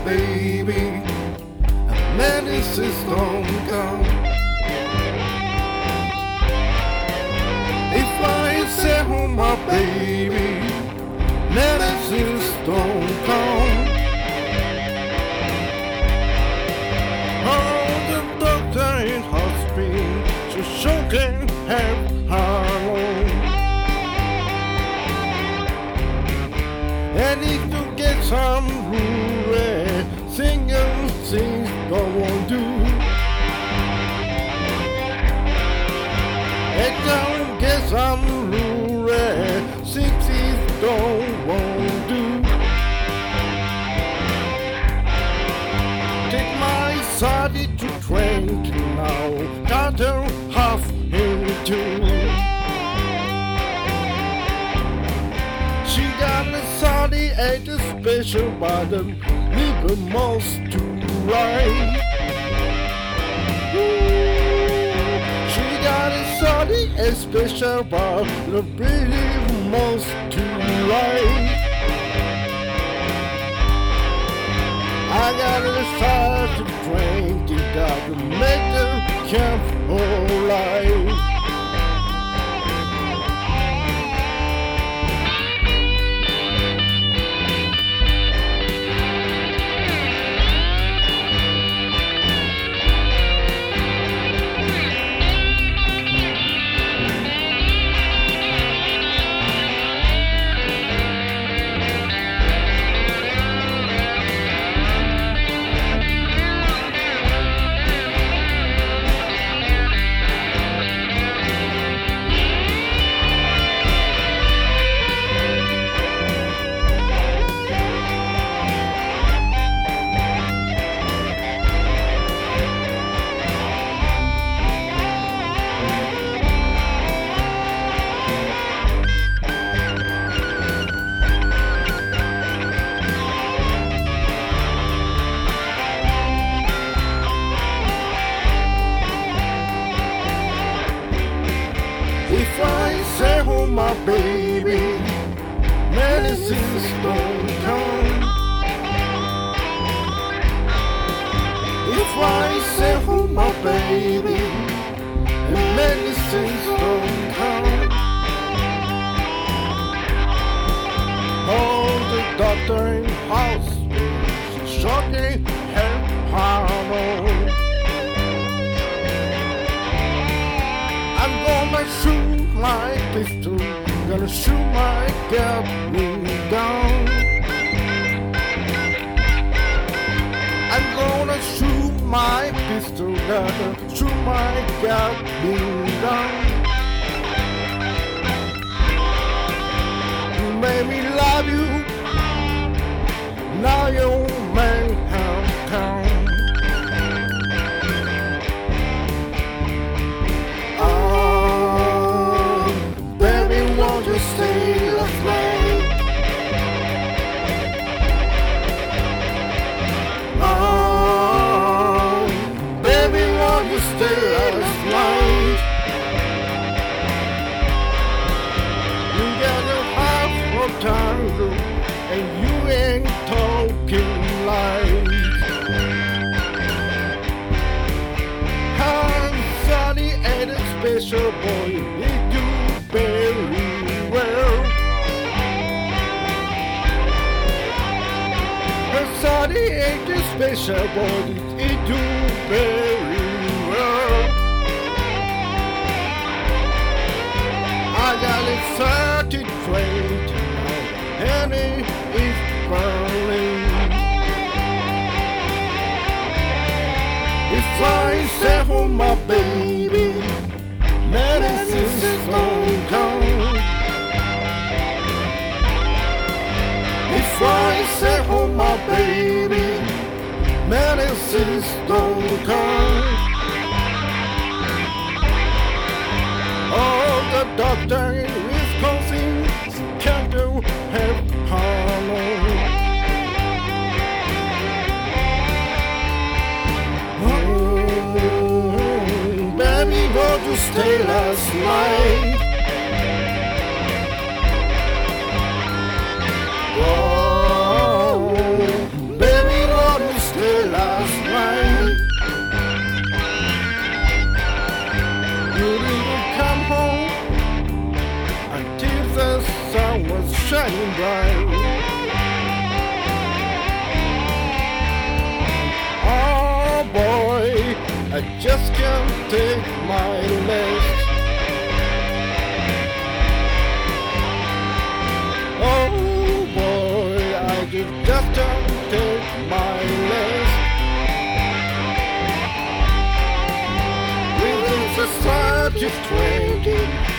baby, and medicines don't come. If I say oh my baby, medicines don't come. Oh, the doctor in hospital, she sure can help her own. And if you get some rule, single things don't want to. And don't get some rule, sixties don't want to. Take my side to 20 now, got her half into. She got a 38 special bottom, leave the most to right. She got a 38 special bottom, leave most to right. I got a start to 20, got to make the camp alright. If I say oh my baby, medicines don't come. If I say oh my baby, medicines don't come. Oh, the doctor in hospital, she's shocking her hormone. I'm gonna shoot my pistol, gonna shoot my Gatling down. I'm gonna shoot my pistol, gonna shoot my Gatling down. You made me love you, now you're man town. Stay last night. Oh, baby, won't you stay last night? You got a half of time, and you ain't talking light. I'm sorry, ain't a special boy, you do very well. Sorry, ain't a special body, it do very well. I got it 30 straight and it is burning. If I say oh my baby, medicines don't come. If I say oh my baby, medicines don't come. Oh, the doctor in Wisconsin can't do help harm. Baby, won't you stay last night? Oh, baby, won't shining bright. Oh boy, I just can't take my list. Oh boy, I just can't take my list. With the society's drinking